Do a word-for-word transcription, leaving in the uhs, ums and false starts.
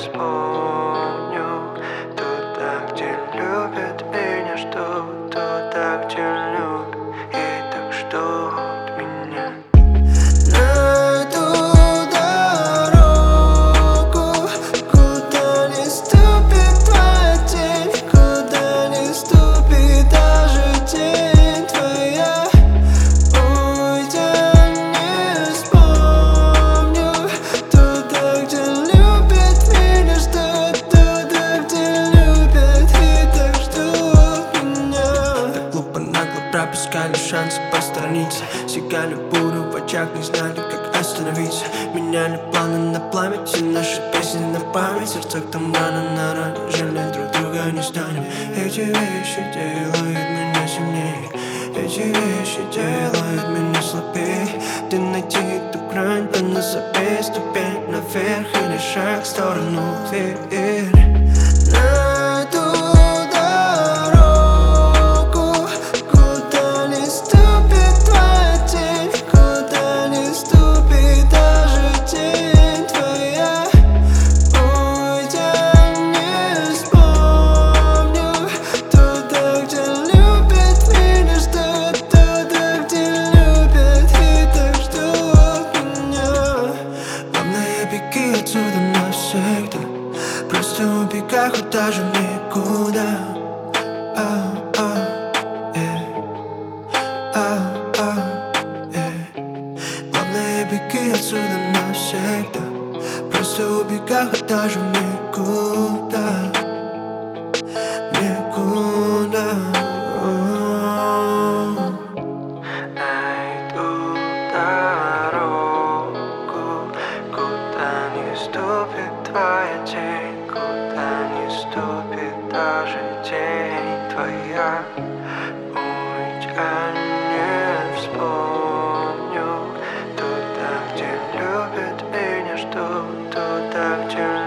вспомню. Туда, где любят меня, ждут. Туда, где любят и так ждут меня. На эту дорогу, куда не ступит твоя тень, куда не ступит даже тень твоя. Ой, я не вспомню. Туда, где любят меня, ждут. Туда, где любят и так ждут меня. Так глупо нагло пропускали шансы посторониться. Сигали бурю в очах, не знали, как остановиться. Меняли планы на память и наши песни на память. Сердца там рано на рано, жалеть друг друга не станем. Эти вещи делают меня сильнее, эти вещи делают меня слабее. Ты найди эту грань, поназови ступень наверх или шаг в сторону дверь. На эту дорогу, куда не ступит твоя тень, куда не ступит даже тень твоя. Ой, я не вспомню. Туда, где любят меня, ждут. Туда, где любят и так ждут меня. Главное, беги отсюда навсегда. Просто убегай хоть даже никуда. А, а, э. А, а, э. Главное, беги отсюда навсегда. Просто убегай хоть даже никуда. Никуда. Найду дорогу, куда не ступит твоя тень, куда не ступит даже тень твоя. Ой, я не вспомню. Туда, где любят меня, ждут. Туда, где